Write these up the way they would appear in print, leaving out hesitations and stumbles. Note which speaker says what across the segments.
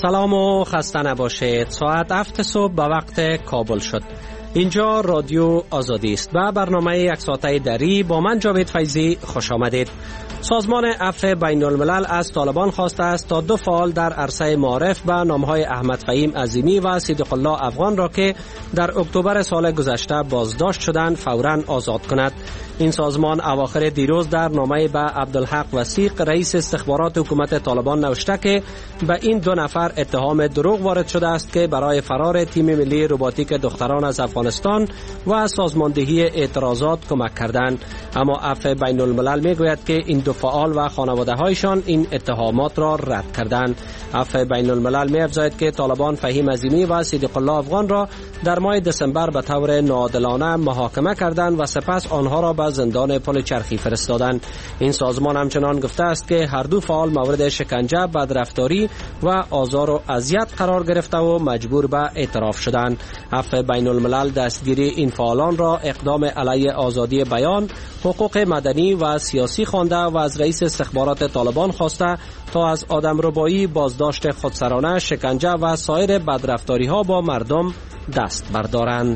Speaker 1: سلام و خسته نباشید. ساعت 7 صبح به وقت کابل شد. اینجا رادیو آزادی است و برنامه یک ساعته دری با من جاوید فیضی خوش آمدید. سازمان عفو بین الملل از طالبان خواسته است تا 2 فعال در عرصه معارف به نامهای احمد فهیم عظیمی و صدیق الله افغان را که در اکتبر سال گذشته بازداشت شدند فوراً آزاد کند. این سازمان اواخر دیروز در نامه به عبدالحق وثیق رئیس استخبارات حکومت طالبان نوشته که به این 2 نفر اتهام دروغ وارد شده است که برای فرار تیم ملی روباتیک دختران از افغانستان و سازماندهی اعتراضات کمک کردند. اما عفو بین الملل میگوید که این 2 فعال و خانواده هایشان این اتهامات را رد کردند. عفو بین الملل می افزاید که طالبان فهیم عظیمی و صدیق الله افغان را در ماه دسامبر به طور ناعادلانه محاکمه کردند و سپس آنها را به زندان پل چرخی فرستادند. این سازمان همچنان گفته است که هر 2 فعال مورد شکنجه، بدرفتاری و آزار و اذیت قرار گرفته و مجبور به اعتراف شدند. عفو بین الملل دستگیری این فعالان را اقدام علیه آزادی بیان، حقوق مدنی و سیاسی خوانده و از رئیس استخبارات طالبان خواسته تا از آدمربایی، بازداشت خودسرانه، شکنجه و سایر بدرفتاری ها با مردم دست بردارند.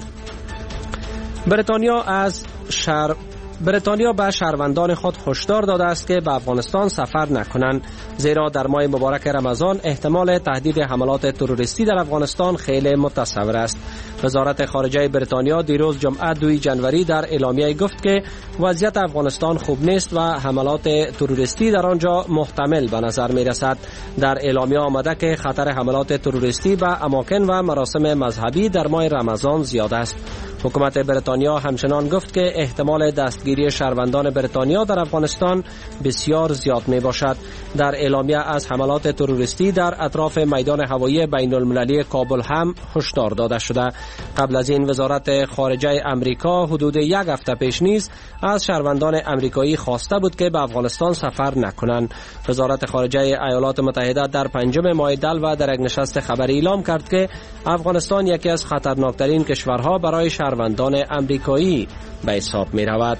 Speaker 1: بریتانیا به شهروندان خود هشدار داده است که به افغانستان سفر نکنند، زیرا در ماه مبارک رمضان احتمال تهدید حملات تروریستی در افغانستان خیلی متصور است. وزارت خارجه بریتانیا دیروز جمعه 2 جنوری در اعلامیه گفت که وضعیت افغانستان خوب نیست و حملات تروریستی در آنجا محتمل به نظر می رسد. در اعلامیه آمده که خطر حملات تروریستی به اماکن و مراسم مذهبی در ماه رمضان زیاد است. حکومت بریتانیا همچنان گفت که احتمال دستگیری شهروندان بریتانیا در افغانستان بسیار زیاد می باشد. در اعلامیه از حملات تروریستی در اطراف میدان هوایی بین المللی کابل هم هشدار داده شده. قبل از این وزارت خارجه امریکا حدود 1 هفته پیش نیز از شهروندان امریکایی خواسته بود که به افغانستان سفر نکنند. وزارت خارجه ایالات متحده در 5 ماه دل و در یک نشست خبری اعلام کرد که افغانستان یکی از خطرناکترین کشورها برای شهروندان امریکایی به حساب می رود.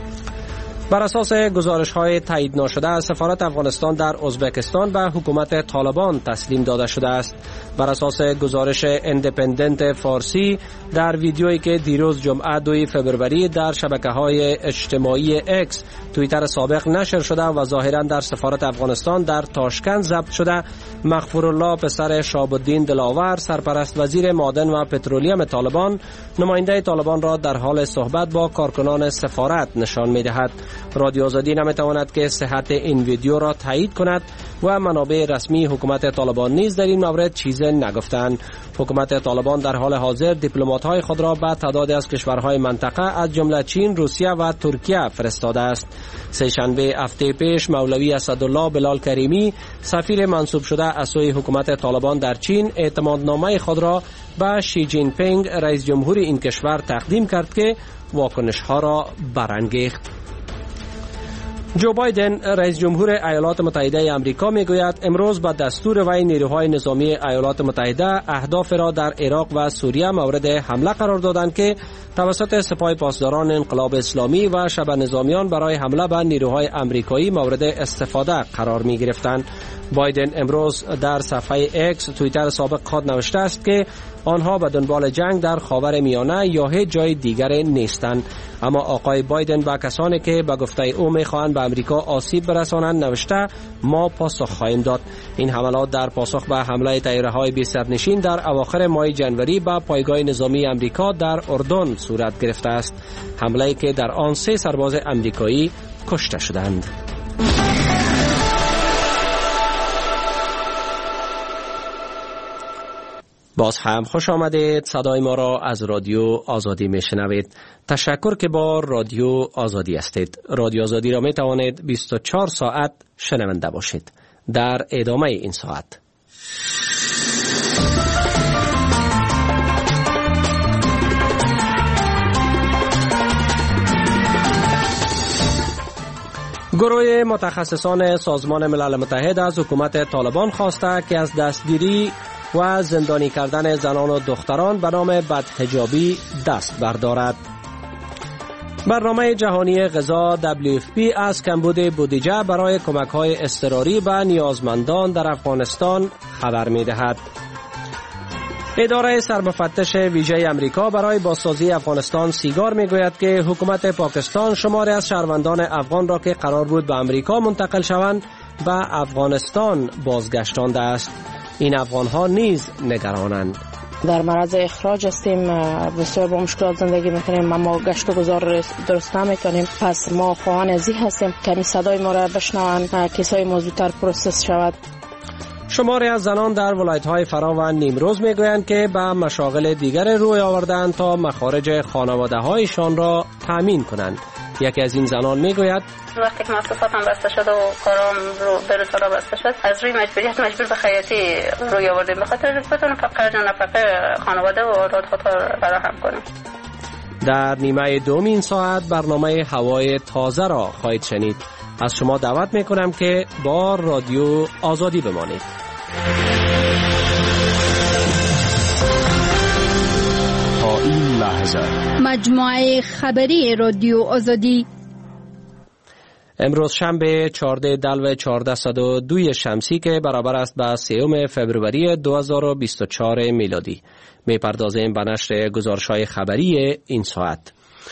Speaker 1: بر اساس گزارش‌های تایید نشده سفارت افغانستان در ازبکستان به حکومت طالبان تسلیم داده شده است. بر اساس گزارش اندپندنت فارسی در ویدیویی که دیروز جمعه 2 فبروری در شبکه‌های اجتماعی اکس توییتر سابق نشر شده و ظاهراً در سفارت افغانستان در تاشکند ضبط شده، مغفورالله پسر شهاب الدین دلاور سرپرست وزیر معدن و پترولیم طالبان نماینده طالبان را در حال صحبت با کارکنان سفارت نشان می‌دهد. رادیو آزادی نمی‌تواند که صحت این ویدیو را تایید کند و منابع رسمی حکومت طالبان نیز در این مورد چیزی نگفتند. حکومت طالبان در حال حاضر دیپلمات‌های خود را به تعدادی از کشورهای منطقه از جمله چین، روسیه و ترکیه فرستاده است. سه‌شنبه هفته پیش مولوی اسدالله بلال کریمی سفیر منصوب شده از سوی حکومت طالبان در چین اعتمادنامه خود را به شی جین پینگ رئیس جمهور این کشور تقدیم کرد که واکنش‌ها را برانگیخت. جو بایدن رئیس جمهور ایالات متحده آمریکا میگوید امروز با دستور وی نیروهای نظامی ایالات متحده اهداف را در عراق و سوریه مورد حمله قرار دادند که توسط سپاه پاسداران انقلاب اسلامی و شبه نظامیان برای حمله به نیروهای آمریکایی مورد استفاده قرار می گرفتند. بایدن امروز در صفحه اکس توییتر سابق خود نوشته است که آنها به دنبال جنگ در خاور میانه یا هیچ جای دیگر نیستند. اما آقای بایدن با کسانی که به گفته او میخواهند به امریکا آسیب برسانند نوشته ما پاسخ خواهیم داد. این حملات در پاسخ به حمله طیاره‌های بی سرنشین در اواخر ماه جنوری به پایگاه نظامی امریکا در اردن صورت گرفته است. حمله‌ای که در آن 3 سرباز امریکایی کشته شدند. باز هم خوش آمدید. صدای ما را از رادیو آزادی میشنوید. تشکر که با رادیو آزادی هستید. رادیو آزادی را می توانید 24 ساعت شنونده باشید. در ادامه این ساعت گروه متخصصان سازمان ملل متحد از حکومت طالبان خواسته که از دستگیری و زندانی کردن زنان و دختران به نام بدحجابی دست بردارد. برنامه جهانی غذا WFP از کمبود بودجه برای کمک‌های اضطراری به نیازمندان در افغانستان خبر می دهد. اداره سرمفتش ویژه امریکا برای بازسازی افغانستان سیگار میگوید که حکومت پاکستان شماری از شهروندان افغان را که قرار بود به امریکا منتقل شوند به افغانستان بازگشتانده است. این افغانها نیز نگرانند.
Speaker 2: در معرض اخراج هستیم، بسیار با مشکلات زندگی میکنیم، اما گشت و گذار درست نمیکنیم. پس ما خواهان ازی هستیم که صدای ما را بشنوند، کیسای موضوعتر پروسس شود.
Speaker 1: شماری از زنان در ولایت‌های فرا و نیمروز میگویند که به مشاغل دیگر روی آوردند تا مخارج خانواده‌هایشان را تأمین کنند. یکی از این زنان میگوید
Speaker 3: وقتی که مؤسساتم بسته شد و کارام رو به روزها بسته شد، از روی مجبوریت مجبور به خیاطی روی آوردیم به خاطر بتونم فقط نفقه خانواده و اولاد خود را فراهم کنم.
Speaker 1: در نیمه دوم این ساعت برنامه هوای تازه را خواهید شنید. از شما دعوت میکنم که با رادیو آزادی بمانید.
Speaker 4: تا این لحظه
Speaker 5: مجموعه خبری رادیو آزادی
Speaker 1: امروز شنبه 14 دلو 1402 شمسی که برابر است با 3 فوریه 2024 میلادی. میپردازیم به نشر گزارش‌های خبری این ساعت.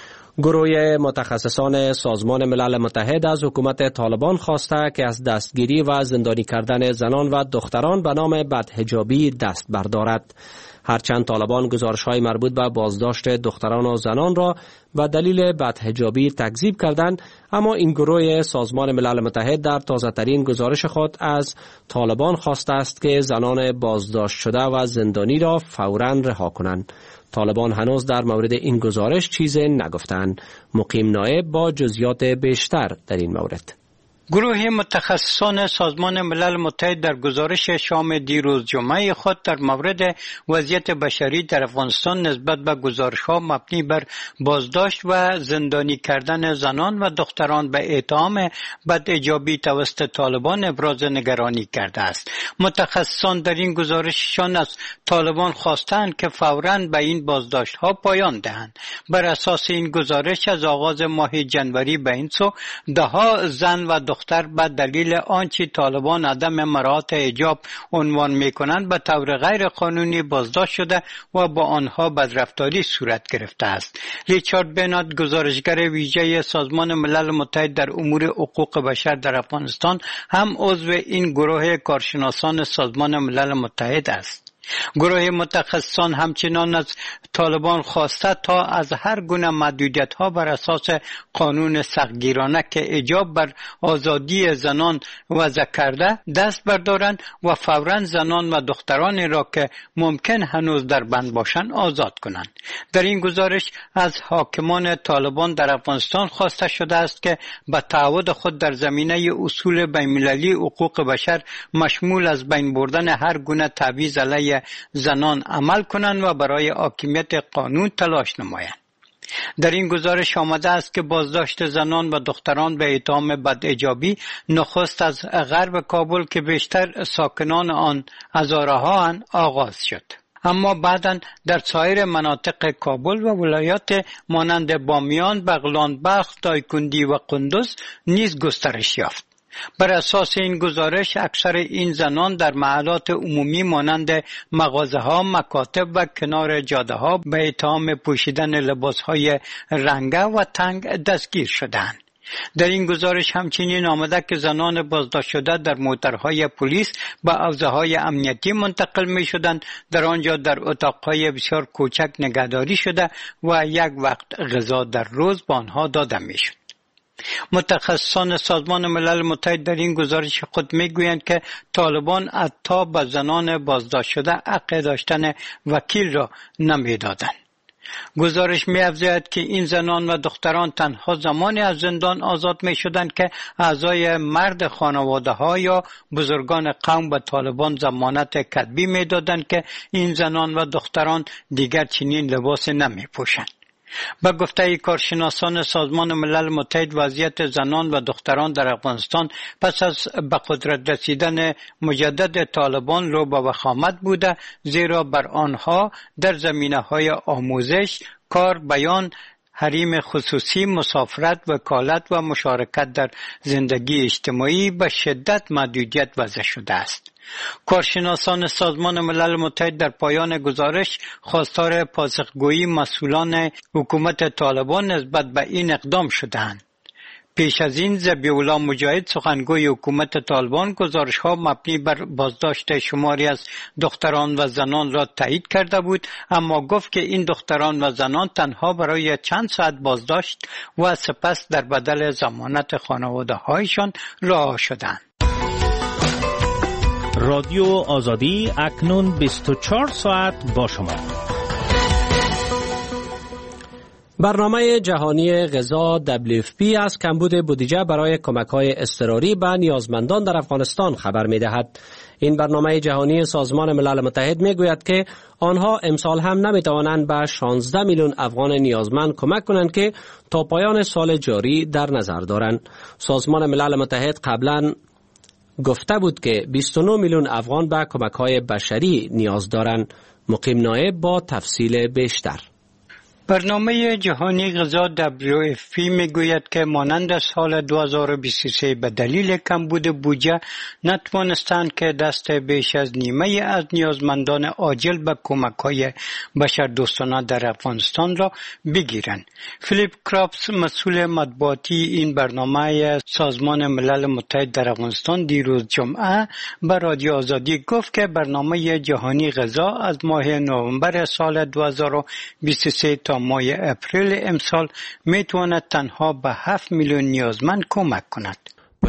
Speaker 1: گروه متخصصان سازمان ملل متحد از حکومت طالبان خواسته که از دستگیری و زندانی کردن زنان و دختران به نام بدحجابی دست بردارد. هرچند طالبان گزارش‌های مربوط به بازداشت دختران و زنان را به دلیل بدحجابی تکذیب کردند، اما این گروه سازمان ملل متحد در تازه‌ترین گزارش خود از طالبان خواسته است که زنان بازداشت شده و زندانی را فوراً رها کنند. طالبان هنوز در مورد این گزارش چیزی نگفتند. مقیم نایب با جزئیات بیشتر در این مورد.
Speaker 6: گروه متخصصان سازمان ملل متحد در گزارش شام دیروز جمعه خود در مورد وضعیت بشری در افغانستان نسبت به گزارش‌ها مبنی بر بازداشت و زندانی کردن زنان و دختران به اتهام بدحجابی توسط طالبان ابراز نگرانی کرده است. متخصصان در این گزارششان از طالبان خواستند که فوراً به این بازداشت‌ها پایان دهند. بر اساس این گزارش از آغاز ماه جنوری به این سو ده‌ها زن و دختر به دلیل آنچه طالبان عدم مراعات حجاب عنوان می‌کنند به طور غیر قانونی بازداشت شده و با آنها بدرفتاری صورت گرفته است. ریچارد بنات، گزارشگر ویژه سازمان ملل متحد در امور حقوق بشر در افغانستان، هم عضو این گروه کارشناسان سازمان ملل متحد است. گروه متخصصان همچنان از طالبان خواسته تا از هر گونه محدودیت‌ها بر اساس قانون سختگیرانه که حجاب بر آزادی زنان وضع کرده دست بردارند و فوراً زنان و دخترانی را که ممکن هنوز در بند باشند آزاد کنند. در این گزارش از حاکمان طالبان در افغانستان خواسته شده است که به تعهد خود در زمینه اصول بین‌المللی حقوق بشر مشمول از بین بردن هر گونه تبعیض علیه زنان عمل کنند و برای حاکمیت قانون تلاش نمایند. در این گزارش آمده است که بازداشت زنان و دختران به اتهام بدحجابی نخست از غرب کابل که بیشتر ساکنان آن هزارها آغاز شد، اما بعداً در سایر مناطق کابل و ولایات مانند بامیان، بغلان بخت، دایکندی و قندوز نیز گسترش یافت. بر اساس این گزارش اکثر این زنان در محلات عمومی مانند مغازه‌ها، مکاتب و کنار جاده‌ها به اتهام پوشیدن لباس‌های رنگه و تنگ دستگیر شدند. در این گزارش همچنین آمده که زنان بازداشت شده در موترهای پلیس به حوزه‌های امنیتی منتقل می شدند، در آنجا در اتاقهای بسیار کوچک نگهداری شده و یک وقت غذا در روز به آنها داده می شد. متخصصان سازمان ملل متحد در این گزارش خود میگویند که طالبان حتی به زنان بازداشت شده حق داشتن وکیل را نمیدادند. گزارش می‌افزاید که این زنان و دختران تنها زمانی از زندان آزاد می‌شدند که اعضای مرد خانواده‌ها یا بزرگان قوم به طالبان ضمانت کتبی می‌دادند که این زنان و دختران دیگر چنین لباس نمی‌پوشند. با گفته کارشناسان سازمان ملل متحد وضعیت زنان و دختران در افغانستان پس از به قدرت رسیدن مجدد طالبان رو به وخامت بوده، زیرا بر آنها در زمینه‌های آموزش، کار، بیان، حریم خصوصی، مسافرت، وکالت و مشارکت در زندگی اجتماعی به شدت محدودیت وضع شده است. کارشناسان سازمان ملل متحد در پایان گزارش خواستار پاسخگویی مسئولان حکومت طالبان نسبت به این اقدام شدند. پیش از این ذبیح الله مجاهد سخنگوی حکومت طالبان گزارش‌ها مبنی بر بازداشت شماری از دختران و زنان را تایید کرده بود، اما گفت که این دختران و زنان تنها برای چند ساعت بازداشت و سپس در بدل ضمانت خانواده‌هایشان رها شدند.
Speaker 7: رادیو آزادی اکنون 24 ساعت با شما.
Speaker 1: برنامه جهانی غذا WFP از کمبود بودجه برای کمک‌های اضطراری به نیازمندان در افغانستان خبر می‌دهد. این برنامه جهانی سازمان ملل متحد می‌گوید که آنها امسال هم نمی‌توانند به 16 میلیون افغان نیازمند کمک کنند که تا پایان سال جاری در نظر دارند. سازمان ملل متحد قبلاً گفته بود که 29 میلیون افغان به کمک‌های بشری نیاز دارند. مقیم نایب با تفصیل بیشتر.
Speaker 6: برنامه جهانی غذا WFP میگوید که مانند سال 2023 به دلیل کمبود بودجه نتوانستند که دست بیش از نیمه از نیازمندان عاجل به کمک‌های بشردوستانه در افغانستان را بگیرند. فیلیپ کراپس مسئول مطبوعاتی این برنامه سازمان ملل متحد در افغانستان دیروز جمعه به رادیو آزادی گفت که برنامه جهانی غذا از ماه نوامبر سال 2023 تا ماه اپریل امسال میتواند تنها به 7 میلیون نیازمند کمک کند.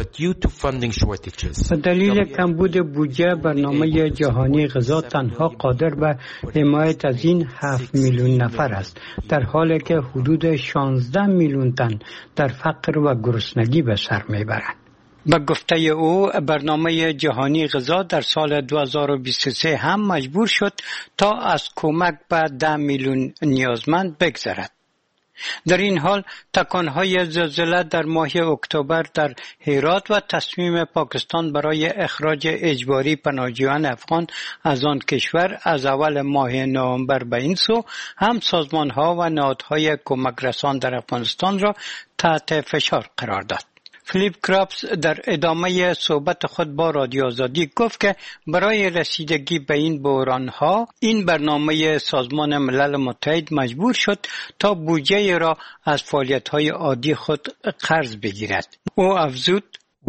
Speaker 6: به دلیل کمبود بودجه برنامه جهانی غذا تنها قادر به حمایت از این 7 میلیون نفر است، در حالی که حدود 16 میلیون تن در فقر و گرسنگی به سر میبرند. به گفته او برنامه جهانی غذا در سال 2023 هم مجبور شد تا از کمک به 10 میلیون نیازمند بگذرد. در این حال تکانهای زلزله در ماه اکتبر در هرات و تصمیم پاکستان برای اخراج اجباری پناهجویان افغان از آن کشور از اول ماه نوامبر به این سو هم سازمانها و نهادهای کمک رسان در افغانستان را تحت فشار قرار داد. فیلیپ کراپس در ادامه صحبت خود با رادیو آزادی گفت که برای رسیدگی به این بحران‌ها این برنامه سازمان ملل متحد مجبور شد تا بودجه را از فعالیت‌های عادی خود قرض بگیرد. او افزود: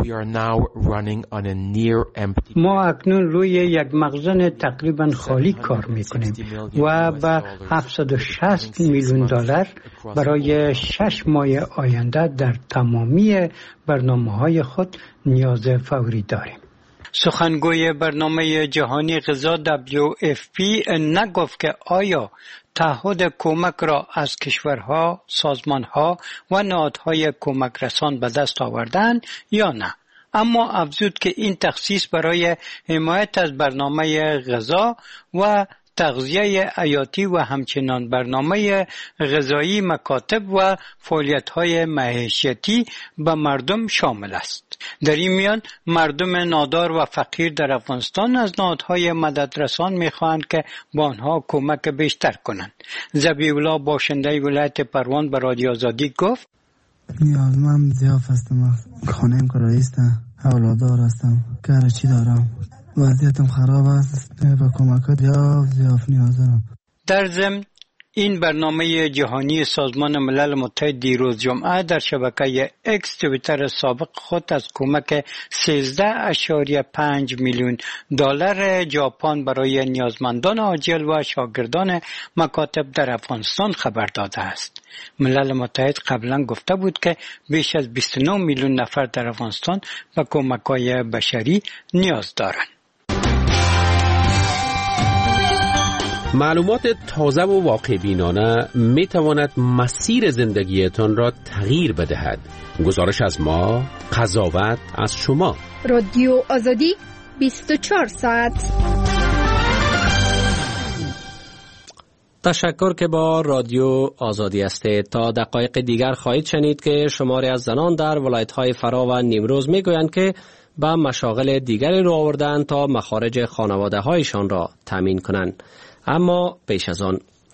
Speaker 6: ما اکنون روی یک مخزن تقریبا خالی کار میکنیم و به 760 میلیون دلار برای 6 ماه آینده در تمامی برنامه‌های خود نیاز فوری داریم. سخنگوی برنامه جهانی غذا WFP نگفت که آیا تعهد کمک را از کشورها، سازمانها و نهادهای کمک رسان به دست آوردند یا نه، اما افزود که این تخصیص برای حمایت از برنامه غذا و تغذیه حیاتی و همچنان برنامه غذایی مکاتب و فعالیت‌های معیشتی به مردم شامل است. در این میان مردم نادار و فقیر در افغانستان از نهادهای مددرسان می‌خواهند که با آنها کمک بیشتر کنند. ذبیح الله باشنده ولایت پروان به رادیو آزادی گفت:
Speaker 8: نیازمند زیاد هستم، خانه‌ام کرایه است، اولادار هستم، کار چی دارم، وضعیتم خراب است، به کمکات زیاد نیاز دارم.
Speaker 6: در ضمن این برنامه جهانی سازمان ملل متحد دیروز جمعه در شبکه اکس توییتر سابق خود از کمک 13.5 میلیون دلار ژاپن برای نیازمندان عاجل و شاگردان مکاتب در افغانستان خبر داده است. ملل متحد قبلا گفته بود که بیش از 29 میلیون نفر در افغانستان به کمک‌های بشری نیاز دارند.
Speaker 9: معلومات تازه و واقع بینانه می تواند مسیر زندگیتان را تغییر بدهد. گزارش از ما، قضاوت از شما.
Speaker 5: رادیو آزادی 24 ساعت.
Speaker 1: تشکر که با رادیو آزادی هستید. تا دقایق دیگر خواهید شنید که شماری از زنان در ولایت‌های فرا و نیمروز میگویند که به مشاغل دیگری رو آوردند تا مخارج خانواده هایشان را تامین کنند. اما پیش از آن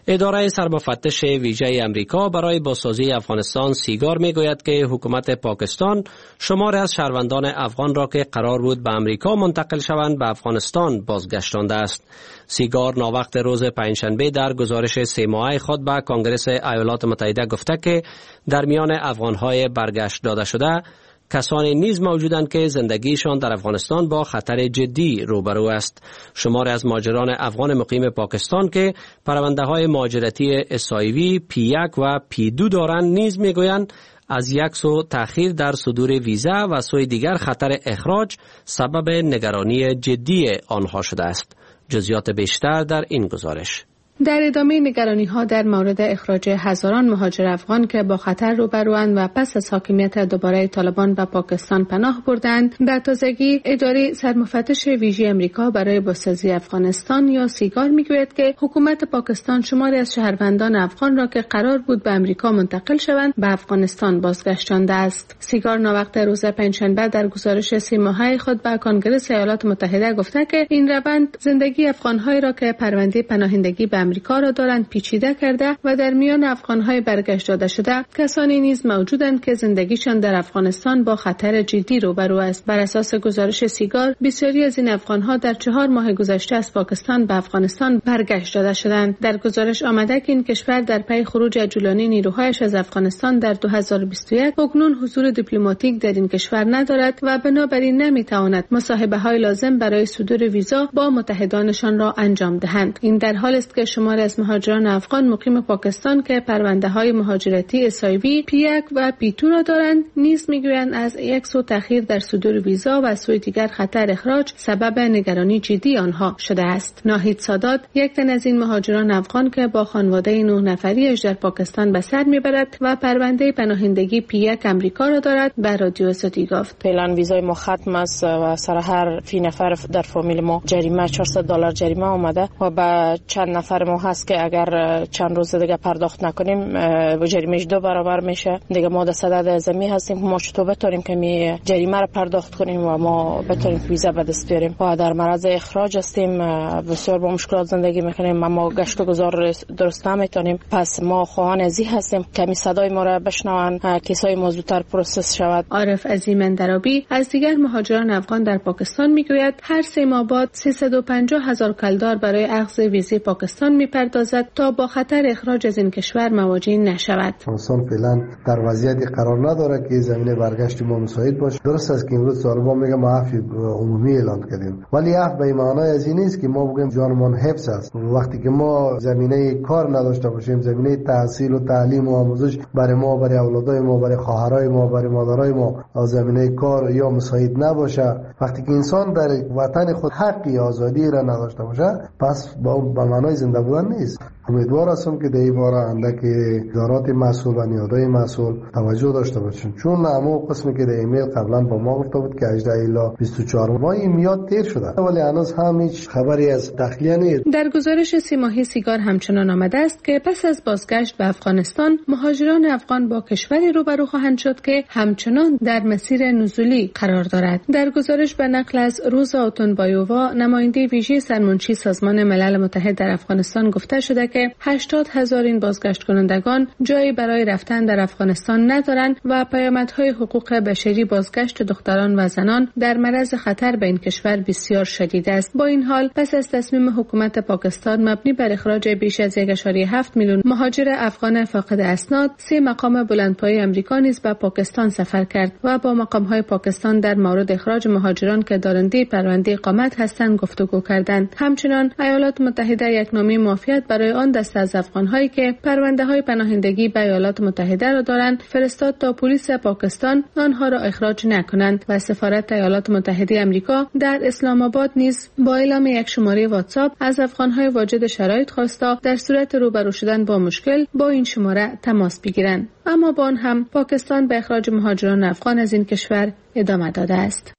Speaker 1: اداره سرمفتش ویژه امریکا برای بازسازی افغانستان سیگار میگوید که حکومت پاکستان شماری از شهروندان افغان را که قرار بود به امریکا منتقل شوند به افغانستان بازگشتانده است. سیگار ناوقت روز پنجشنبه در گزارش 3 ماهه خود به کنگره ایالات متحده گفته که در میان افغانهای برگشت داده شده کسانی نیز موجودند که زندگیشان در افغانستان با خطر جدی روبرو است. شماری از مهاجران افغان مقیم پاکستان که پرونده‌های مهاجرتی SIV P1 و P2 دارند نیز میگویند از یک سو تأخیر در صدور ویزا و سوی دیگر خطر اخراج سبب نگرانی جدی آنها شده است. جزئیات بیشتر در این گزارش.
Speaker 10: در ادامه نگرانی‌ها در مورد اخراج هزاران مهاجر افغان که با خطر روبروند و پس از حاکمیت دوباره طالبان به پاکستان پناه بردند، در تازگی اداره سرمفتش ویژه امریکا برای بازسازی افغانستان یا سیگار میگوید که حکومت پاکستان شماری از شهروندان افغان را که قرار بود به امریکا منتقل شوند به افغانستان بازگشتانده است. سیگار ناوقت روز پنجشنبه در گزارش 3 ماهه خود به کنگره ایالات متحده گفته که این روند زندگی افغان‌هایی را که پرونده پناهندگی به امریکا را دارند پیچیده کرده و در میان افغان‌های برگشت داده شده کسانی نیز موجودند که زندگیشان در افغانستان با خطر جدی روبرو است. بر اساس گزارش سیگار بسیاری از این افغان‌ها در 4 ماه گذشته از پاکستان به افغانستان برگشت داده شدند. در گزارش آمده که این کشور در پی خروج عجولانه نیروهایش از افغانستان در 2021 اکنون حضور دیپلماتیک در این کشور ندارد و بنابراین نمی‌تواند مصاحبه‌های لازم برای صدور ویزا با متحدانشان را انجام دهند. این در حالی است که شماری از مهاجران افغان مقیم پاکستان که پرونده‌های مهاجرتی SIV P1 و P2 را دارند نیز می‌گویند از یک سو تأخیر در صدور ویزا و سوی دیگر خطر اخراج سبب نگرانی جدی آنها شده است. ناهید سادات یک تن از این مهاجران افغان که با خانواده 9 نفریش در پاکستان به سر میبرد و پرونده پناهندگی P1 امریکا را دارد به رادیو آزادی گفت.
Speaker 2: فعلا ویزای ما ختم است و سر هر فی نفر در فامیل ما جریمه $400 جریمه آمده و به چند نفر ما هست که اگر چند روز دیگه پرداخت نکنیم جریمهش 2 برابر میشه. دیگه ما در صدد ازمی هستیم ما چطور بتونیم که می جریمه رو پرداخت کنیم و ما بتونیم ویزا به دست بیاریم و در معرض اخراج هستیم. بسیار با مشکلات زندگی میکنیم. ما گشت و گذار درست نمیتونیم. پس ما خواهان ازی هستیم که می صدای ما را بشنون کیسای ما زودتر پروسس شود.
Speaker 10: عارف عظیم اندرابی از دیگر مهاجران افغان در پاکستان میگوید هر 3 ماه بعد 350,000 کلدار برای اخذ ویزای پاکستان میپردازد تا با خطر اخراج از این کشور مواجه نشود.
Speaker 11: افغانستان فعلا در وضعیتی قرار نداره که زمینه برگشت ما مساعد باشه. درست است که امروز طالبان میگه ما عفو عمومی اعلان کردیم، ولی عفو به معنای از این نیست که ما بگیم جانمان حفظ است. وقتی که ما زمینه کار نداشته باشیم، زمینه تحصیل و تعلیم و آموزش برای ما، برای اولادای ما، برای خواهرای ما، برای مادرای ما زمینه کار یا مساعد نباشه، وقتی که انسان در وطن خود حقی آزادی را نداشته باشه، پس به معنای زنده بودن نیست. امیدوار هستم که در این باره اندک ادارات مسئول و نهادهای مسئول توجه داشته باشند، چون همون قسمی که در ایمیل قبلا با ما گفته بود که 18 الی 24 ماه این میاد تیر شده، ولی هنوز هم هیچ خبری از تخلیه نیست.
Speaker 10: در گزارش 3 ماهه سیگار همچنان آمده است که پس از بازگشت به افغانستان مهاجران افغان با کشوری روبرو خواهند شد که همچنان در مسیر نزولی قرار دارد. در گزارش به نقل از روزا اوتونبایووا نماینده ویژه سرمنشی سازمان ملل متحد در افغانستان گفته شده که 80,000 این بازگشت کنندگان جایی برای رفتن در افغانستان ندارند و پیامدهای حقوق بشری بازگشت دختران و زنان در معرض خطر به این کشور بسیار شدید است. با این حال پس از تصمیم حکومت پاکستان مبنی بر اخراج بیش از 1.7 میلیون مهاجر افغان فاقد اسناد، 3 مقام بلندپایه آمریکا نیز به پاکستان سفر کرد و با مقام‌های پاکستان در مورد اخراج مهاجران که دارنده پرونده اقامت هستند گفتگو کردند. همچنین ایالات متحده یک نامه معافیت برای آن دسته از افغان‌هایی که پرونده‌های پناهندگی به ایالات متحده را دارند فرستاد تا پلیس پاکستان آنها را اخراج نکنند و سفارت ایالات متحده آمریکا در اسلام آباد نیز با اعلام یک شماره واتساپ از افغان‌های واجد شرایط خواستا در صورت روبرو شدن با مشکل با این شماره تماس بگیرند. اما با آن هم پاکستان به اخراج مهاجران افغان از این کشور ادامه داده است.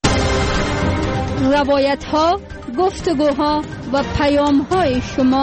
Speaker 5: روایت‌ها، گفتگوها و پیام‌های شما.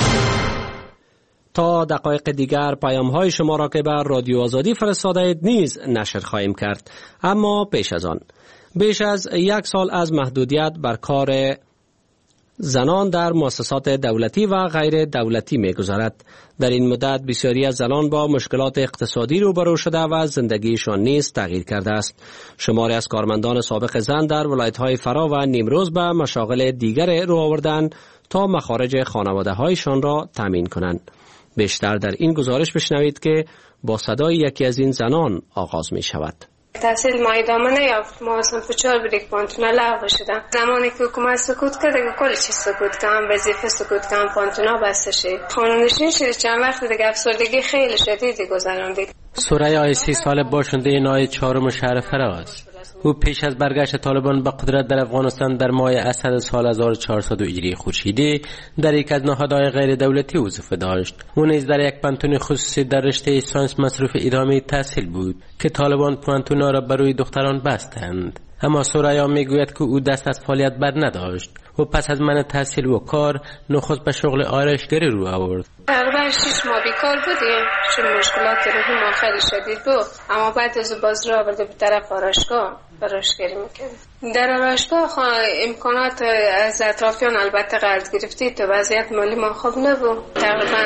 Speaker 1: تا دقایق دیگر پیام‌های شما را که بر رادیو آزادی فرستاده اید نیز نشر خواهیم کرد. اما پیش از آن بیش از 1 سال از محدودیت بر کار زنان در مؤسسات دولتی و غیر دولتی می‌گذرد. در این مدت بسیاری از زنان با مشکلات اقتصادی روبرو شده و زندگیشان نیز تغییر کرده است. شماری از کارمندان سابق زن در ولایت‌های فرا و نیمروز به مشاغل دیگر رو آوردند تا مخارج خانواده‌هایشان را تامین کنند. بیشتر در این گزارش بشنوید که با صدای یکی از این زنان آغاز می شود.
Speaker 12: تحصیل ما ادامه نیافت. ما اصلا پچار بودیم پانتونا لغو شدن. زمانی که حکومت سکوت کرد دیگه کل چیز سکوت کردن، وظیفه سکوت کردن، پانتونا بسته شد. خانه‌نشین شد. چند وقت دیگه افسردگی خیلی شدیدی گذراندید.
Speaker 13: سوریا 30 ساله باشنده نای 4 شهر فراست. او پیش از برگشت طالبان به قدرت در افغانستان در ماه اسد سال 1400 هجری خورشیدی در یک از نهادهای غیر دولتی وظیفه داشت. او نیز در یک پانتون خصوصی در رشته ساینس مصرف ادامه تحصیل بود که طالبان پانتونا را برای دختران بستند. اما سوریا میگوید که او دست از فعالیت بر نداشت و پس از منع تحصیل و کار نخست به شغل آرایشگری رو آورد.
Speaker 12: تقریبا 6 ماه بیکار بودیم چون مشکلات روحی ما خیلی شدید بود. اما بعد از باز را آورده به طرف آرایشگاه آرایشگری میکرد. در آرایشگاه امکانات از اطرافیان البته قرض گرفتی تو وضعیت مالی ما خوب نبود. تقریبا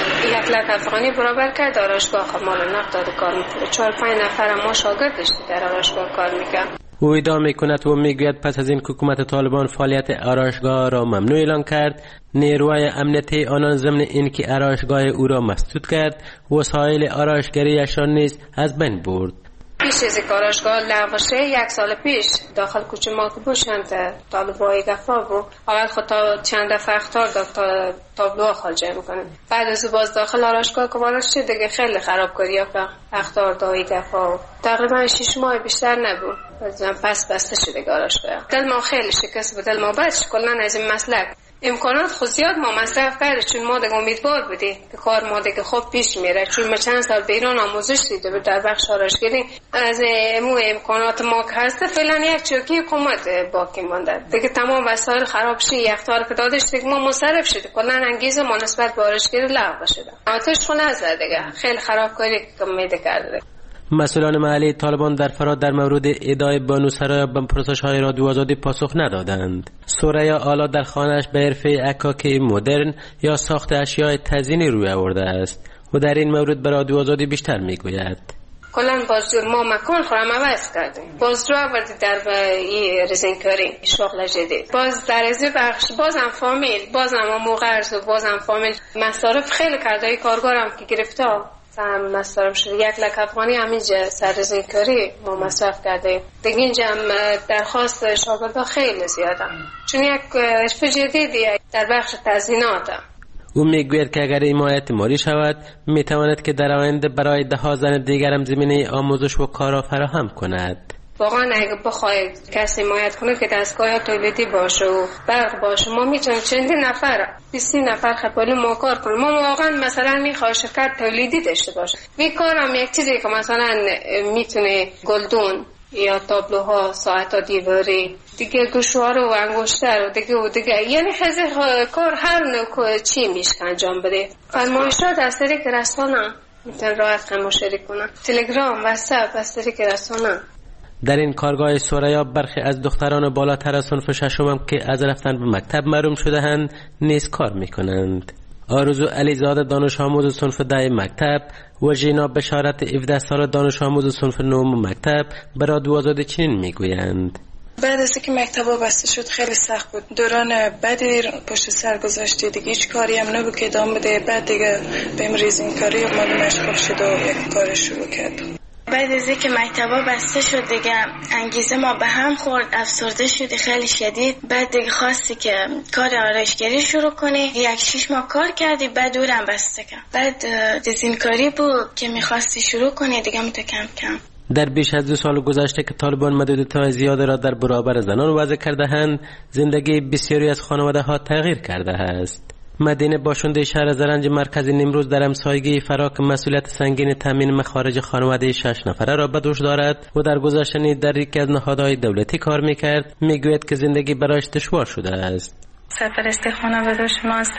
Speaker 12: 1 لک افغانی برابر کرد آرایشگاه مال نقد داد کار میکرد. 4-5 نفر ما شاگرد داشتی در آرایشگاه کار میکرد.
Speaker 13: او ادعا میکند و میگوید پس از این حکومت طالبان فعالیت آرایشگاه را ممنوع اعلان کرد، نیروی امنیتی آنان ضمن اینکه آرایشگاه او را مسدود کرد، وسایل آرایشگریشان نیز از بین برد.
Speaker 12: پیش از آرایشگاه لغو شه 1 سال پیش داخل کوچه ما که باشند طالبای گفا بود. اول خود تا چند دفعه اختار داد تا تابلوها خالجه میکنه. بعد از باز داخل آرایشگاه که وارد شد دیگه خیلی خرابکاری ها اختار دایی گفا. تقریبا 6 ماه بیشتر نبود. پس بسته شده آرایشگاه. دل ما خیلی شکست بود. دل ما بعدش کلا از این مسلک امکانات خود زیاد ما مصرف کرده چون ما دیگه امیدوار بودیم که کار ما دیگه خوب پیش میره چون ما چند سال بیرون آموزش دیده در بخش آرایشگری از امکانات ما که هست فعلا یک چوکی حکومت باقی مونده دیگه تمام وسایل خراب شد. یخدار که دادش دیگه ما مصرف شده کلا انگیزه ما نسبت به آرایشگری لغو شده. آتش خونه زده دیگه خیلی خرابکاری که کرده.
Speaker 13: مسئولان محلی طالبان در فرات در مورد ادعای بانو سرایا به پرسش‌های رادیو آزادی پاسخ ندادند. سوریا حالا در خانه‌اش به حرفه عکاکی مدرن یا ساخت اشیاء تزیینی روی آورده است و در این مورد به رادیو آزادی بیشتر میگوید.
Speaker 12: کلا باز ما مکان خورم عوض کردیم. باز رو آوردی در رزینکاری شغل جدید. باز در ازی بخش بازم فامیل بازم قرض و بازم فامیل مصارف خیلی کرده. کارگارم که گرفته هم مصرف شده 1 لک افغانی همینجا سررزینکاری ما مصرف کرده. دیگه اینجا درخواست شاگردا خیلی زیاده چون یک حرف جدیدی در بخش تزیینات.
Speaker 13: او میگوید که اگر حمایت مالی شود میتواند که در آینده برای 10 زن دیگر هم زمینه آموزش و کار فراهم کند.
Speaker 12: واقعا اگه بخواید کسی حمایت کنه که دستگاه تولیدی باشه و برق باشه ما میتونیم چندین نفر 20 نفر خپل ما کار کنیم. ما واقعا مثلا میخواد شرکت تولیدی داشته باشه. وی کارم یک چیزی که مثلا میتونه گلدون یا تابلوها ساعتا دیواری دیگه گوشوار و انگشتر و دیگه یعنی خیلی کار هر نوع چی میشه انجام بده. فرمایشات از طریق رسانه میتونن راحت مشارکت کنن. تلگرام واتساپ از طریق رسانه.
Speaker 13: در این کارگاه سوریا برخی از دختران بالاتر از صنف ششم هم که از رفتن به مکتب محروم شده‌اند نیز کار میکنند. آرزو علیزاده دانش آموز صنف 10 مکتب و ژینا بشارت 17 ساله دانش آموز صنف 9 مکتب به رادیو آزادی چنین میگویند.
Speaker 14: بعد از اینکه مکتبا بسته شد خیلی سخت بود. دوران بدی پشت سر گذاشته دیگه هیچ کاری هم نبود که ادامه بده. بعد دیگه بهم ریزینکاری و مال مشغول شد و یک کار شروع کرد.
Speaker 15: بعد از اینکه مکتبا بسته شد دیگه انگیزه ما به هم خورد، افسرده شدی خیلی شدید. بعد دیگه خواستی که کار آرایشگری شروع کنی. 6 ماه کار کردی بعد دورم بسته کرد. بعد دیزاینکاری بود که میخواستی شروع کنی دیگه کم کم.
Speaker 13: در بیش از 2 سال گذشته که طالبان محدودیت‌های زیاد را در برابر زنان وضع کرده‌اند، زندگی بسیاری از خانواده‌ها تغییر کرده است. مدینه باشنده شهر زرنج مرکزی نیمروز در همسایگی فرا که مسئولیت سنگین تامین مخارج خانواده 6 نفره را به دوش دارد و در گذشته در یکی از نهادهای دولتی کار میکرد، میگوید که زندگی برایش دشوار شده است.
Speaker 16: سرپرستی خانواده شما است.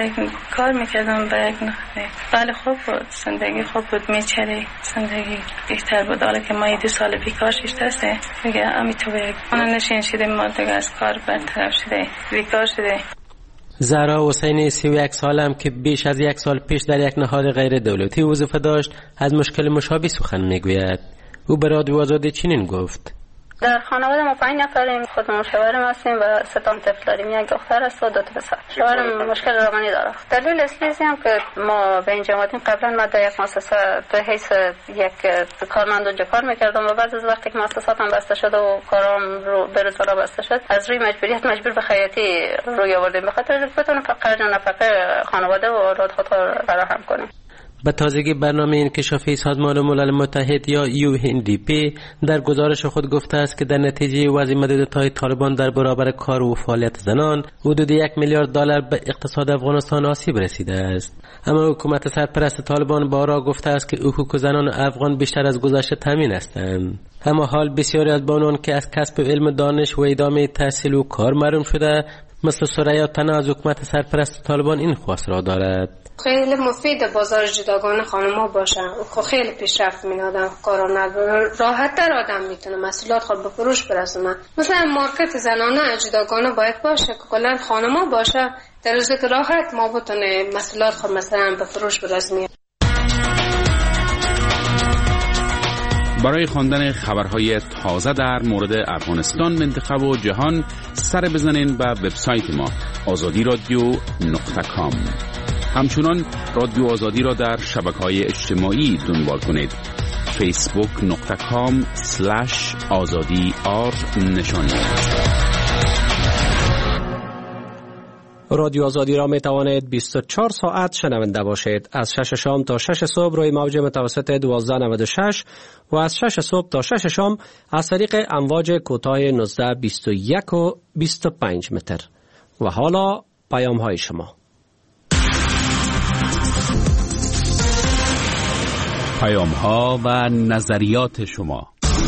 Speaker 16: کار میکردم به یک نهاد. بله خوب بود، زندگی خوب بود، میچری زندگی بهتر بود. حالا که ما 2 سال بیکار شده دیگه امیتو به یک خانه نشین شدیم ما دیگه از کار برطرف شده بیکار شده.
Speaker 13: زهرا حسینی 31 سالم که بیش از 1 سال پیش در یک نهاد غیر دولتی وظیفه داشت از مشکل مشابه سخن میگوید. او به رادیو آزادی چنین گفت:
Speaker 3: در خانواده ما 5 نفریم، خودمون شوهرم هستیم و 3 تا طفل داریم، 1 دختر است و 2 تا پسر. شوهرم مشکل روانی داره. دلیل اصلی هم که ما به اینجا اومدیم، قبلا ما در یک مؤسسه به حیث یک کارمند اونجا کار میکردم و بعد از وقتی که مؤسساتم بسته شد و کارام رو به روزانه بسته شد، از روی مجبوریت مجبور به خیاطی روی آوردیم به خاطر بتونیم خرج و نفقه خانواده و اولاد خود فراهم کنیم.
Speaker 13: به تازگی برنامه انکشافی سازمان ملل متحد یا UNDP در گزارش خود گفته است که در نتیجه وضع محدودیت‌های طالبان در برابر کار و فعالیت زنان حدود 1 میلیارد دلار به اقتصاد افغانستان آسیب رسیده است. اما حکومت سرپرست طالبان بارها گفته است که حقوق زنان افغان بیشتر از گذشته تامین هستند. اما حال بسیاری از بانوان که از کسب علم دانش و ادامه تحصیل و کار محروم شده مثل سریا تنها از حکومت سرپرست طالبان این خواست را دارد.
Speaker 12: خیلی مفید بازار جداگانه خانم‌ها باشن، خیلی پیشرفت می‌دادن، کارا راحت تر آدم میتونه محصولات خود به فروش برسونه. مثلا مارکت زنانه جداگانه باید باشه که کلا خانم‌ها باشه، در روزی که راحت ما بتونه محصولات خود مثلا به فروش برسونیم.
Speaker 9: برای خواندن خبرهای تازه در مورد افغانستان، منطقه و جهان سر بزنین به وبسایت ما azadiradio.com. همچنان رادیو آزادی را در شبکه‌های اجتماعی دنبال کنید. facebook.com/azadi_r نشانی.
Speaker 1: رادیو آزادی را می توانید 24 ساعت شنونده باشید. از 6 شام تا 6 صبح روی موج متوسط 1296 و از 6 صبح تا 6 شام از طریق امواج کوتاه 19، 21 و 25 متر. و حالا پیام های شما.
Speaker 9: پیام ها و نظریات شما.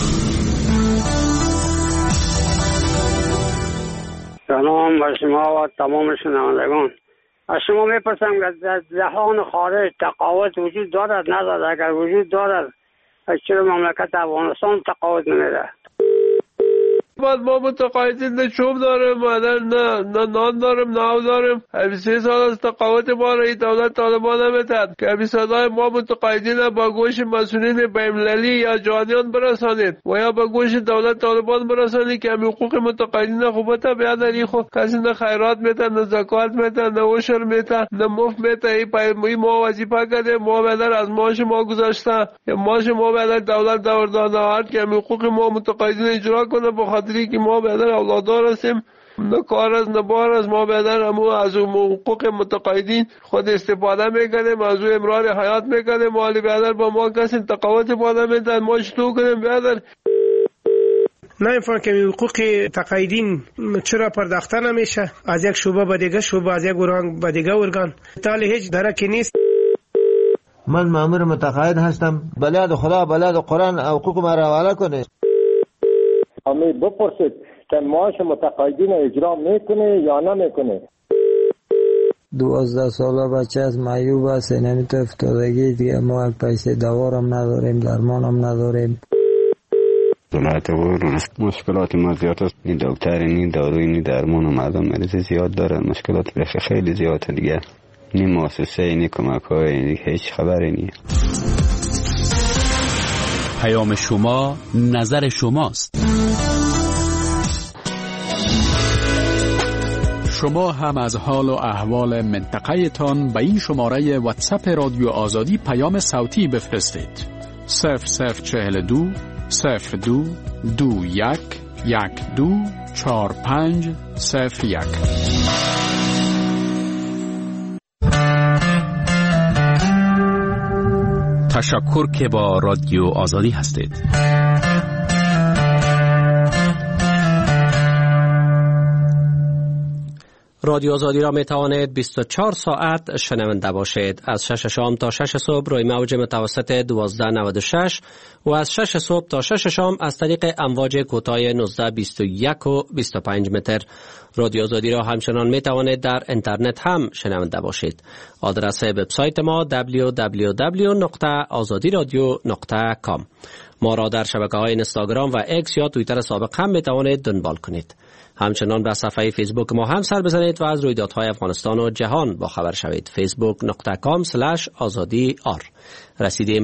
Speaker 17: سلام بر شما و تمام شنوندگان. از شما میپرسم که در جهان خارج تقاوت وجود دارد ندارد؟ اگر وجود دارد چرا مملکت افغانستان تقاوت نمیده؟
Speaker 18: بعد ما متقاعدین نه چوب داریم، نه نان داریم، نه آب داریم. 3 سال از تقاوت ما را دولت طالبان نمیتد که صدای ما متقاعدین با گوش مسئولین بین‌المللی یا جهانیان برسانید و یا با گوش دولت طالبان برسانید که حقوق متقاعدین خوبت بیادری خود کسی نه خیرات میتن، نه زکات میتن، نه عشر میتن، نه مفت میتن. این ما وظیفه کردیم، ما بدر از معاش ما گذاشته یا معاش ما بدر دولت داده هست که حقوق ما متقاعدین اجرا کنه. بخاطر که ما بدر اولادار هستیم، نه کار از نه بار از ما بدر همون از حقوق متقاعدین خود استفاده میکنیم، از او امرار حیات میکنیم. مالی بدر با ما کسی تقاوت باده میدن، ما چطور کنیم بدر؟
Speaker 19: نمیفهم که حقوق تقاعدین چرا پرداخته نمیشه از یک شعبه به دیگه شعبه، از یک ارگان به دیگه ارگان؟ تالی هیچ درکی نیست.
Speaker 20: من مامور متقاعد هستم، بلاد خدا بلاد قرآن حقوق ما را حواله کنه.
Speaker 21: امی بپرسید که معاش متقاعدین اجرا میکنه یا نمیکنه.
Speaker 22: 12 ساله بچه از معیوب است، نمیتونه افتادگی دیگه. ما پیسه دوارم نداریم، درمانم نداریم.
Speaker 23: دولت و مشکلات ما زیاد است. این دکتر، این داروی، این درمان و مردم مریض زیاد داره. مشکلات خیلی زیاده دیگه. این مؤسسه، این کمک های، هیچ خبری نیست.
Speaker 9: پیام شما نظر شماست. شما هم از حال و احوال منطقه تان به این شماره واتساپ رادیو آزادی پیام صوتی بفرستید. 0042 02 21 12 45 01. تشکر که با رادیو آزادی هستید.
Speaker 1: رادیو آزادی را می توانید 24 ساعت شنونده باشید. از 6 شام تا 6 صبح روی موج متوسط 1296 و از 6 صبح تا 6 شام از طریق امواج کوتاه 19، 21 و 25 متر. رادیو آزادی را همچنان می توانید در اینترنت هم شنونده باشید. آدرس وبسایت ما www.azadiradio.com. ما را در شبکه‌های اینستاگرام و اکس یا توییتر سابق هم میتوانید دنبال کنید. همچنان به صفحه فیسبوک ما هم سر بزنید و از رویدادهای افغانستان و جهان با خبر شوید. facebook.com/azadi.r. رسیدیم